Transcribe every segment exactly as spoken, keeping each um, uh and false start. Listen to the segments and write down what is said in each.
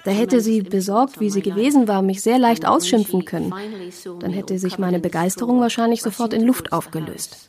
Da hätte sie, besorgt wie sie gewesen war, mich sehr leicht ausschimpfen können. Dann hätte sich meine Begeisterung wahrscheinlich sofort in Luft aufgelöst.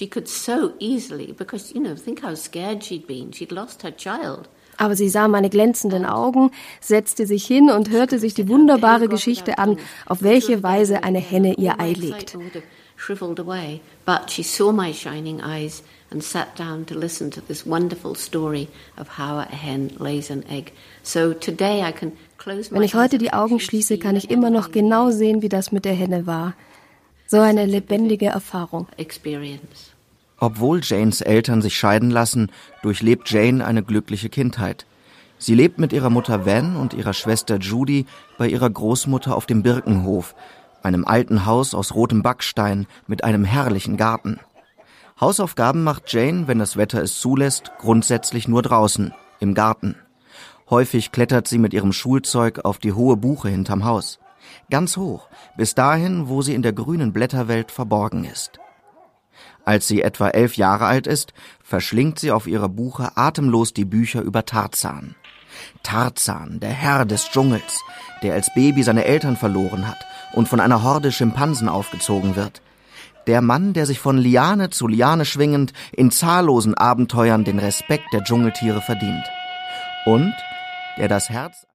Aber sie sah meine glänzenden Augen, setzte sich hin und hörte sich die wunderbare Geschichte an, auf welche Weise eine Henne ihr Ei legt. Shriveled away, but she saw my shining eyes and sat down to listen to this wonderful story of how a hen lays an egg. So today I can close my eyes. Wenn ich heute die Augen schließe, kann ich immer noch genau sehen, wie das mit der Henne war. So eine lebendige Erfahrung. Experience. Obwohl Janes Eltern sich scheiden lassen, durchlebt Jane eine glückliche Kindheit. Sie lebt mit ihrer Mutter Van und ihrer Schwester Judy bei ihrer Großmutter auf dem Birkenhof, einem alten Haus aus rotem Backstein mit einem herrlichen Garten. Hausaufgaben macht Jane, wenn das Wetter es zulässt, grundsätzlich nur draußen, im Garten. Häufig klettert sie mit ihrem Schulzeug auf die hohe Buche hinterm Haus. Ganz hoch, bis dahin, wo sie in der grünen Blätterwelt verborgen ist. Als sie etwa elf Jahre alt ist, verschlingt sie auf ihrer Buche atemlos die Bücher über Tarzan. Tarzan, der Herr des Dschungels, der als Baby seine Eltern verloren hat und von einer Horde Schimpansen aufgezogen wird. Der Mann, der sich von Liane zu Liane schwingend in zahllosen Abenteuern den Respekt der Dschungeltiere verdient. Und der das Herz